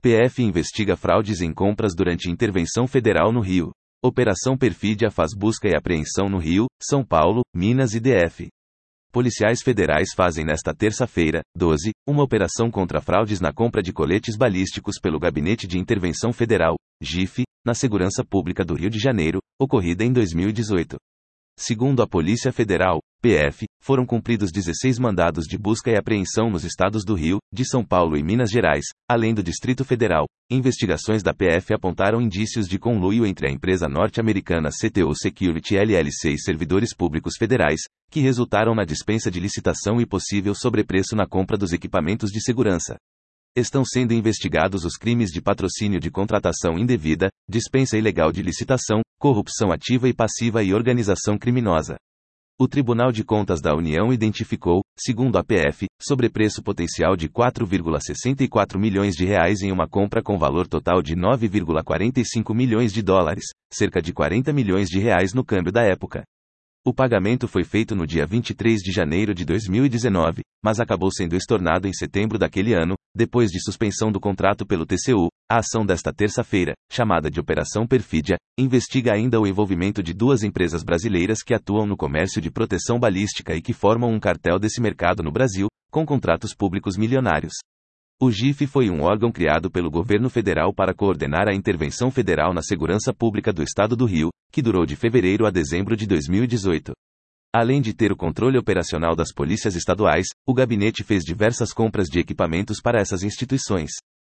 PF investiga fraudes em compras durante intervenção federal no Rio. Operação Perfídia faz busca e apreensão no Rio, São Paulo, Minas e DF. Policiais federais fazem nesta terça-feira, 12, uma operação contra fraudes na compra de coletes balísticos pelo Gabinete de Intervenção Federal, GIF, na Segurança Pública do Rio de Janeiro, ocorrida em 2018. Segundo a Polícia Federal, PF, foram cumpridos 16 mandados de busca e apreensão nos estados do Rio, de São Paulo e Minas Gerais, além do Distrito Federal. Investigações da PF apontaram indícios de conluio entre a empresa norte-americana CTO Security LLC e servidores públicos federais, que resultaram na dispensa de licitação e possível sobrepreço na compra dos equipamentos de segurança. Estão sendo investigados os crimes de patrocínio de contratação indevida, dispensa ilegal de licitação, corrupção ativa e passiva e organização criminosa. O Tribunal de Contas da União identificou, segundo a PF, sobrepreço potencial de 4,64 milhões de reais em uma compra com valor total de 9,45 milhões de dólares, cerca de 40 milhões de reais no câmbio da época. O pagamento foi feito no dia 23 de janeiro de 2019, mas acabou sendo estornado em setembro daquele ano, depois de suspensão do contrato pelo TCU. A ação desta terça-feira, chamada de Operação Perfídia, investiga ainda o envolvimento de duas empresas brasileiras que atuam no comércio de proteção balística e que formam um cartel desse mercado no Brasil, com contratos públicos milionários. O GIF foi um órgão criado pelo governo federal para coordenar a intervenção federal na segurança pública do estado do Rio, que durou de fevereiro a dezembro de 2018. Além de ter o controle operacional das polícias estaduais, o gabinete fez diversas compras de equipamentos para essas instituições.